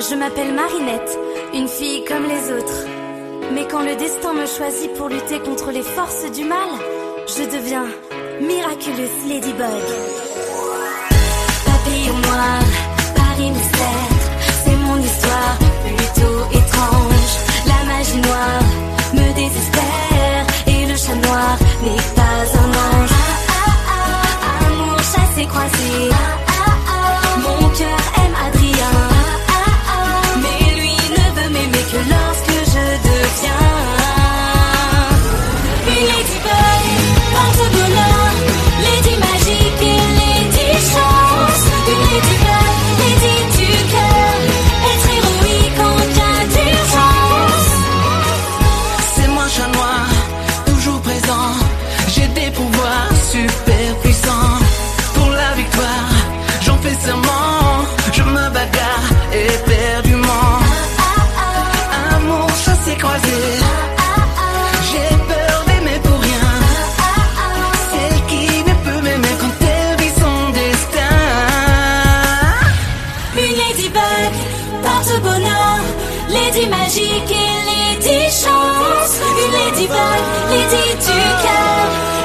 Je m'appelle Marinette, une fille comme les autres. Mais quand le destin me choisit pour lutter contre les forces du mal, je deviens Miraculous Ladybug. Papillon noir, Paris mystère, c'est mon histoire plutôt étrange. La magie noire me désespère et le chat noir n'est pas un ange. Amour chassé croisé, mon cœur aime Adrien, mais lui ne veut m'aimer que lorsque je deviens une ladybug, porte-bonheur, lady magique et lady chance. Une ladybug, lady du cœur, être héroïque en cas d'urgence. C'est moi chat noir, toujours présent. J'ai des pouvoirs super puissants. Pour la victoire, j'en fais serment. Je me bagarre éperdument. Amour chassé croisé, j'ai peur d'aimer pour rien. Celle qui ne peut m'aimer quand elle vit son destin. Une ladybug, porte-bonheur, lady magique et lady chance. Une ladybug, lady du cœur,